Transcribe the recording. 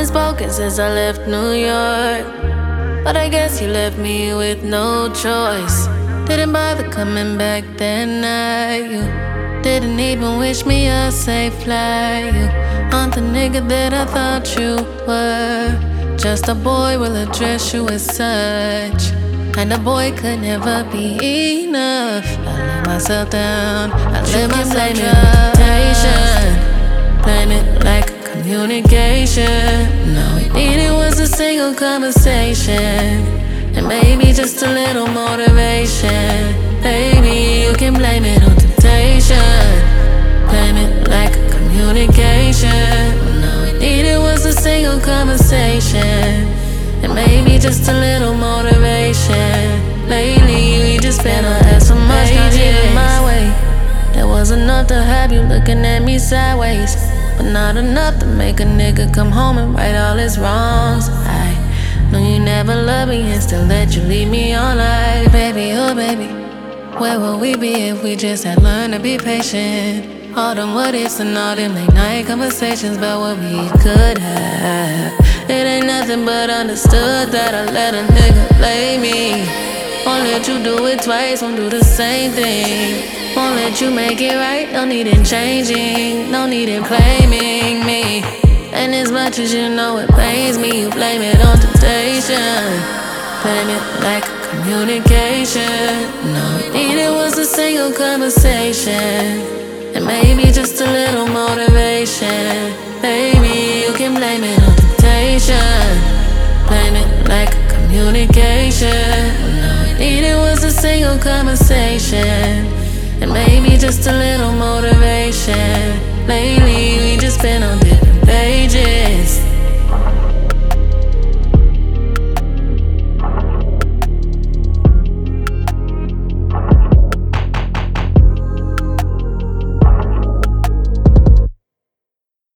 spoken since I left New York, but I guess you left me with no choice. Didn't bother coming back that night. You didn't even wish me a safe flight. You aren't the nigga that I thought you were. Just a boy will address you as such, and a boy could never be enough. I let myself down, I let myself down. Blame it like communication. All we needed was a single conversation, and maybe just a little motivation. Baby, you can blame it on temptation. Blame it like communication. All we needed was a single conversation, and maybe just a little motivation. Lately, we just spent our ass so much time getting my way. That was enough to have you looking at me sideways, but not enough to make a nigga come home and right all his wrongs. I know you never loved me and still let you leave me on like, baby, oh baby, where would we be if we just had learned to be patient? All them what ifs and all them late night conversations about what we could have. It ain't nothing but understood that I let a nigga play me. Won't let you do it twice, won't do the same thing. Won't let you make it right, no need in changing, no need in blaming me. And as much as you know it pains me, you blame it on temptation. Blame it like communication. All we needed was a single conversation, and maybe just a little motivation. Baby, you can blame it on temptation. Blame it like communication. All we needed was a single conversation, and maybe just a little motivation. Lately, we just been on different pages.